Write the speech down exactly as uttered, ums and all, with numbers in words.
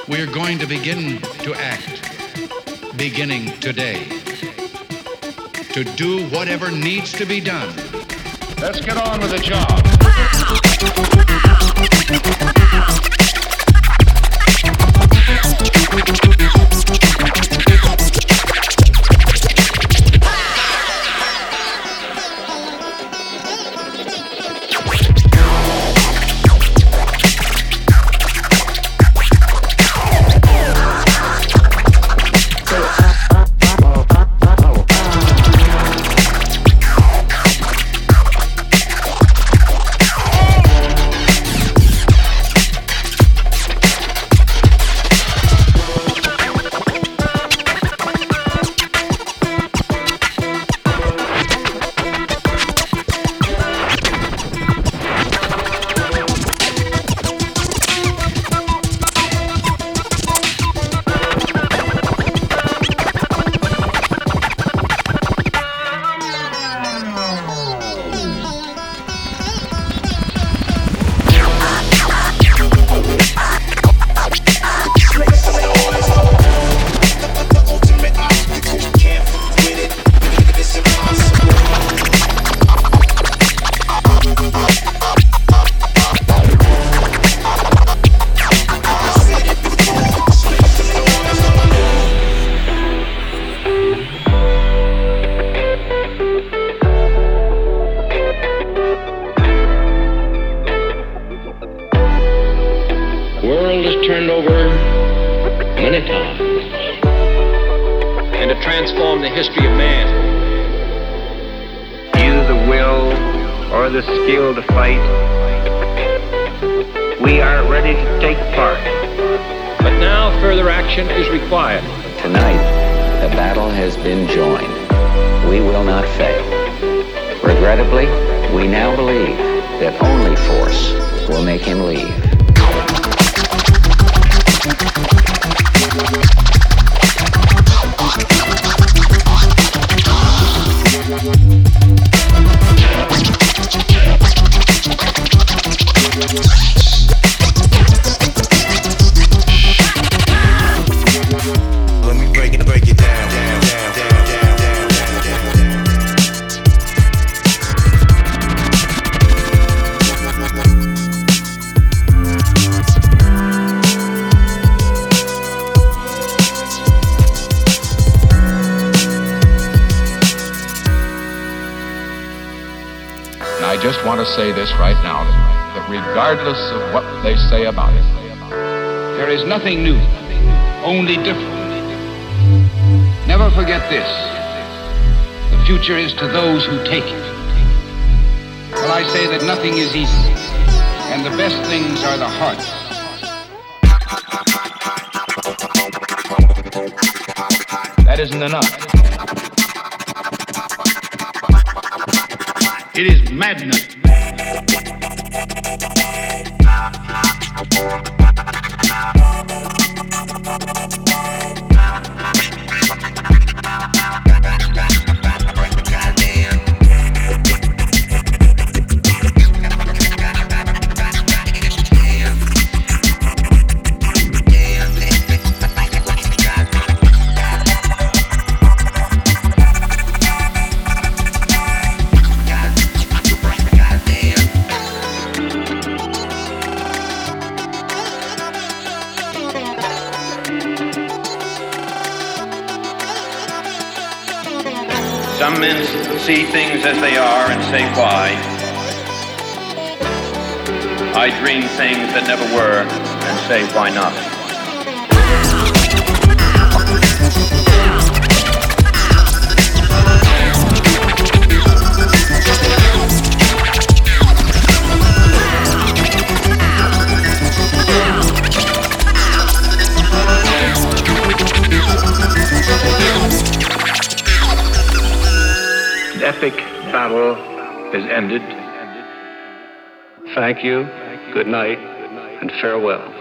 we're going to begin to act, beginning today, to do whatever needs to be done. Let's get on with the job. Say this right now, that regardless of what they say about it, there is nothing new, only different. Never forget this: the future is to those who take it. Well, I say that nothing is easy, and the best things are the hardest. That isn't enough. It is madness. Some men see things as they are and say why. I dream things that never were and say why not. Epic battle is ended. Thank you, good night, and farewell.